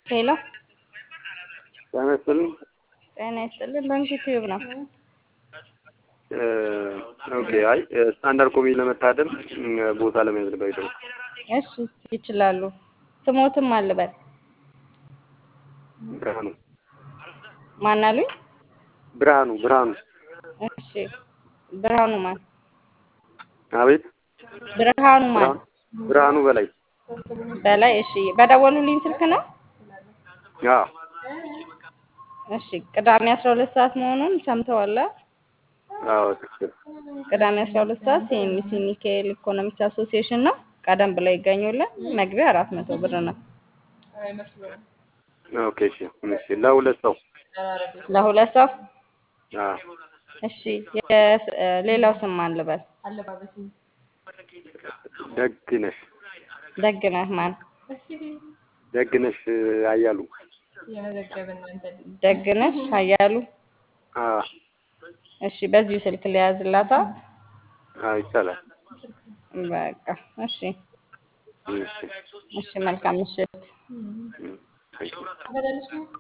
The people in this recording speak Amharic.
ሄሎ ጤና ይስጥልኝ። ጤና ይስጥልን። ባንክ ዩቲዩብ ነው። ኦኬ። አይ ስታንዳርድ ኮሜዲ ለመታደም ቦታ ለመያዝ ነበር የደወልኩት። እሺ ይችላሉ። ስሞትም አልበል ብርሃኑ ማን አሉኝ? ብርሃኑ። እሺ ብርሃኑ ማን? አቤት። ብርሃኑ ማን? ብርሃኑ በላይ። በላይ። እሺ በደወሉልኝ ስልክ ነው። አዎ እሺ ቅዳሜ 12 ሰዓት መሆኑን ሰምተዋል? አዎ ትክክል። ቅዳሜ 12 ሰዓት ሲኤምሲ ሚካኤል ኢኮኖሚክስ አሶሲዬሽን ነው። ቀደም ብለው ይገኙልን። መግቢያ 400 ብር ነው። ኦኬ እሺ። እሺ ለሁለት ሰው ለሁለት ሰው። አዎ እሺ ሌላው ስም ማን ልበል? ደግነሽ ማን? ደግነሽ አያሉ። ደግነሽ አያሉ። አዎ እሺ በዚህ ስልክ ሊያዝላታ? አዎ ይቻላል። በቃ እሺ። እሺ መልካም ምሽት።